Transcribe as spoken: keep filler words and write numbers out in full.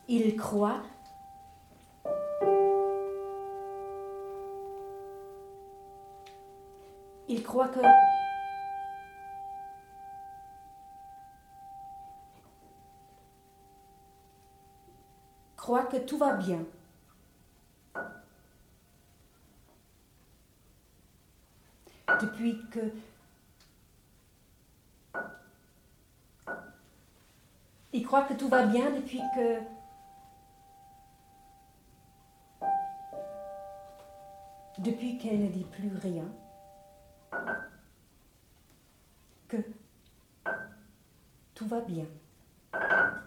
Il croit Il croit que croit que tout va bien. Depuis que il croit que tout va bien depuis que depuis qu'elle ne dit plus rien, que tout va bien.